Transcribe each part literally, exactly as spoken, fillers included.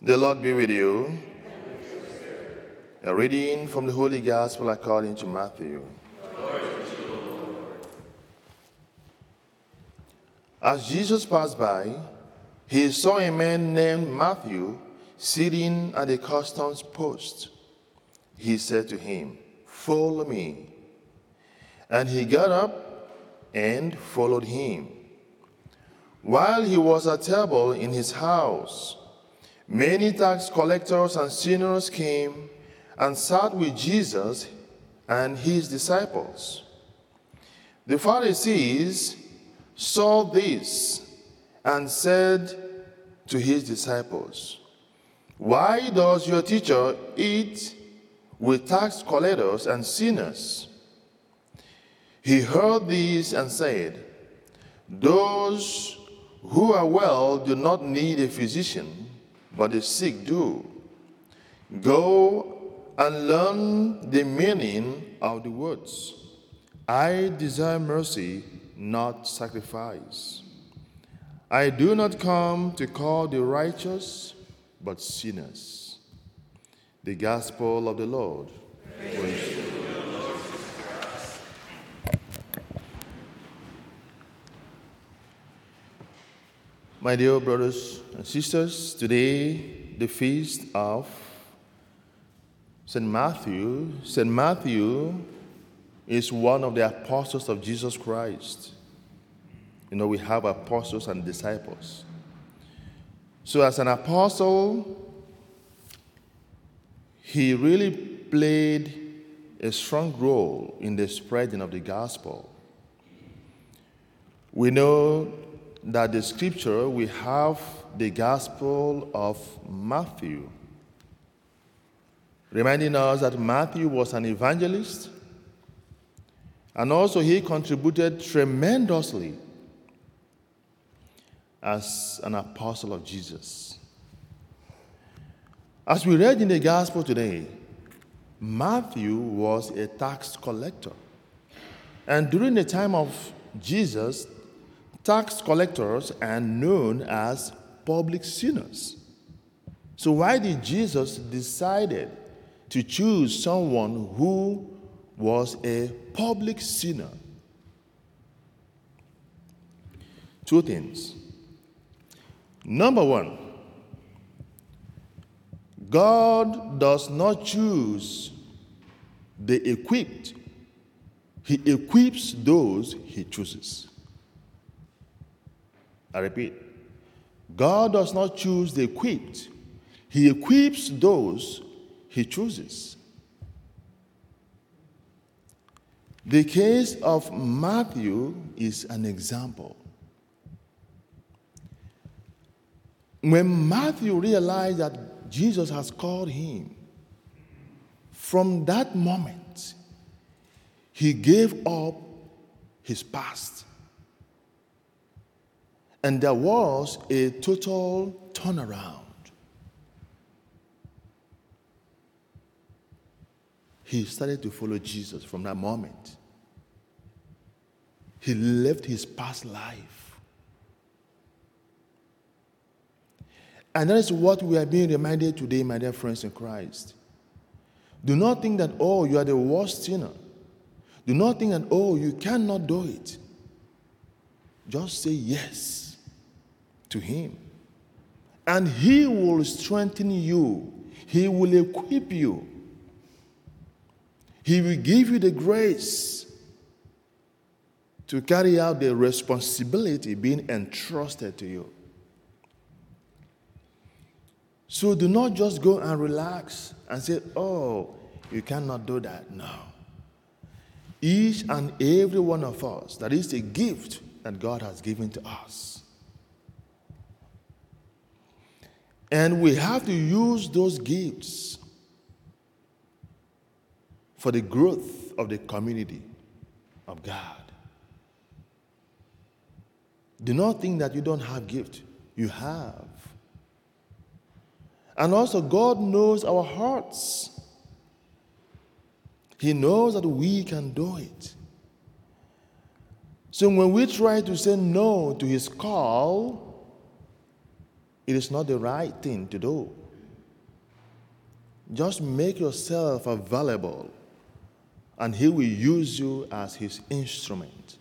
The Lord be with you. A reading from the Holy Gospel according to Matthew. As Jesus passed by, he saw a man named Matthew sitting at the customs post. He said to him, "Follow me." And he got up and followed him. While he was at table in his house, many tax collectors and sinners came and sat with Jesus and his disciples. The Pharisees saw this and said to his disciples, "Why does your teacher eat with tax collectors and sinners?" He heard this and said, "Those who are well do not need a physician, but the sick do. Go and learn the meaning of the words, 'I desire mercy, not sacrifice.' I do not come to call the righteous, but sinners." The Gospel of the Lord. Praise Praise you. My dear brothers and sisters, today the feast of Saint Matthew. Saint Matthew is one of the apostles of Jesus Christ. You know, we have apostles and disciples. So as an apostle, he really played a strong role in the spreading of the gospel. We know that the scripture, we have the Gospel of Matthew, reminding us that Matthew was an evangelist, and also he contributed tremendously as an apostle of Jesus. As we read in the Gospel today, Matthew was a tax collector. And during the time of Jesus, tax collectors are known as public sinners. So why did Jesus decide to choose someone who was a public sinner? Two things. Number one, God does not choose the equipped. He equips those he chooses. I repeat, God does not choose the equipped. He equips those he chooses. The case of Matthew is an example. When Matthew realized that Jesus has called him, from that moment, he gave up his past. And there was a total turnaround. He started to follow Jesus from that moment. He left his past life. And that is what we are being reminded today, my dear friends in Christ. Do not think that, oh, you are the worst sinner. Do not think that, oh, you cannot do it. Just say yes to him, and he will strengthen you. He will equip you. He will give you the grace to carry out the responsibility being entrusted to you. So do not just go and relax and say, oh, you cannot do that. No. Each and every one of us, that is a gift that God has given to us. And we have to use those gifts for the growth of the community of God. Do not think that you don't have gift. You have. And also, God knows our hearts. He knows that we can do it. So when we try to say no to his call, it is not the right thing to do. Just make yourself available, and he will use you as his instrument.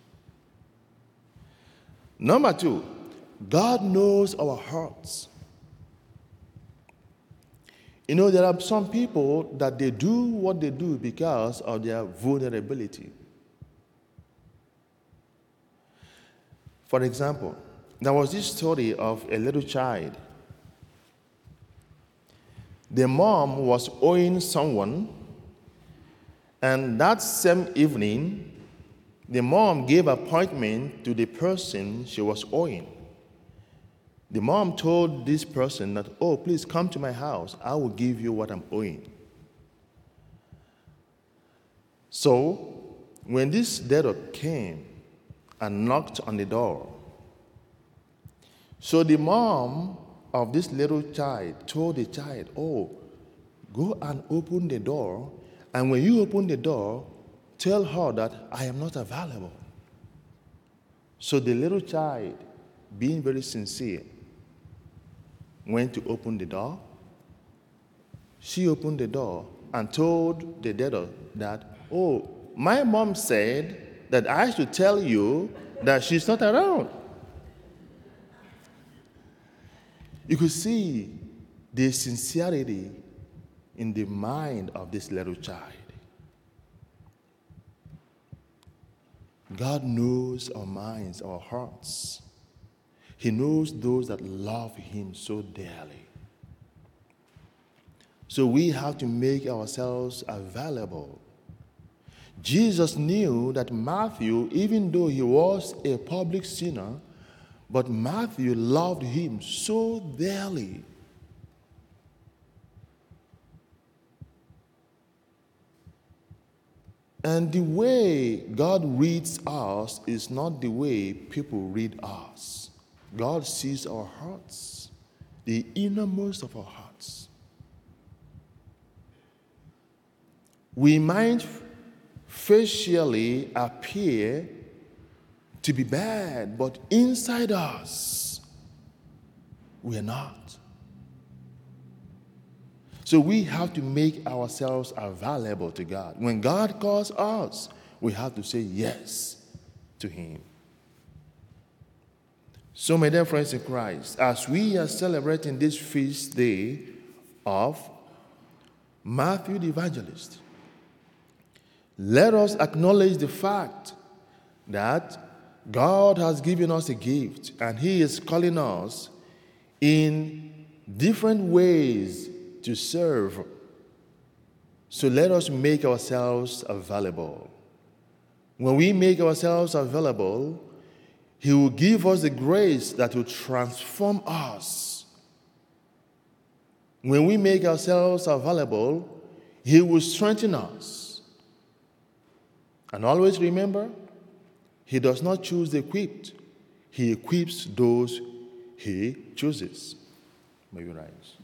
Number two, God knows our hearts. You know, there are some people that they do what they do because of their vulnerability. For example, there was this story of a little child. The mom was owing someone, and that same evening, the mom gave appointment to the person she was owing. The mom told this person that, oh, please come to my house. I will give you what I'm owing. So, when this debtor came and knocked on the door, so the mom of this little child told the child, oh, go and open the door, and when you open the door, tell her that I am not available. So the little child, being very sincere, went to open the door. She opened the door and told the debtor that, oh, my mom said that I should tell you that she's not around. You could see the sincerity in the mind of this little child. God knows our minds, our hearts. He knows those that love him so dearly. So we have to make ourselves available. Jesus knew that Matthew, even though he was a public sinner, but Matthew loved him so dearly. And the way God reads us is not the way people read us. God sees our hearts, the innermost of our hearts. We might facially appear to be bad, but inside us, we are not. So we have to make ourselves available to God. When God calls us, we have to say yes to him. So, my dear friends in Christ, as we are celebrating this feast day of Matthew the Evangelist, let us acknowledge the fact that God has given us a gift, and he is calling us in different ways to serve. So let us make ourselves available. When we make ourselves available, he will give us the grace that will transform us. When we make ourselves available, he will strengthen us. And always remember, he does not choose the equipped. He equips those he chooses. May we rise.